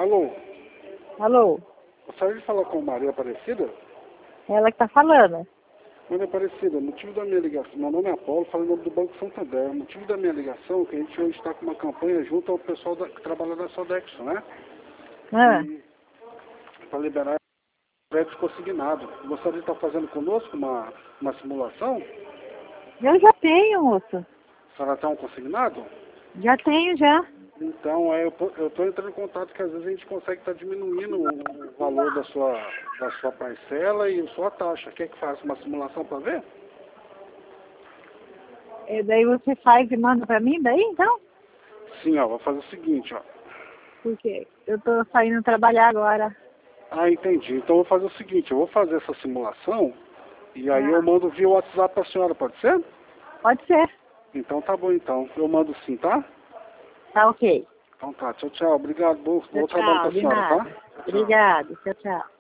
Alô, Alô? gostaria de falar com a Maria Aparecida? Ela que tá falando. Maria Aparecida, motivo da minha ligação, meu nome é Apolo, falo em nome do Banco Santander. O motivo da minha ligação é que a gente hoje está com uma campanha junto ao pessoal que trabalha na Sodexo, né? Ah, Para liberar crédito consignado. Gostaria de estar fazendo conosco uma simulação? eu já tenho, moço. A senhora tem um consignado? Já tenho, já. Então, eu estou entrando em contato que às vezes a gente consegue estar diminuindo o valor da sua parcela e a sua taxa. Quer que faça uma simulação para ver? E daí você faz e manda pra mim daí, então? Sim, ó, vou fazer o seguinte, ó. Porque eu tô saindo trabalhar agora. Ah, entendi. Então eu vou fazer o seguinte, eu vou fazer essa simulação e aí eu mando via WhatsApp para a senhora, pode ser? Pode ser. Então tá bom então. Eu mando sim, tá? Tá ok. Então tá, tchau, tchau. Obrigado, bom Tchau, trabalho tchau. para a De senhora, nada. tá? Tchau. Obrigado. Tchau, tchau.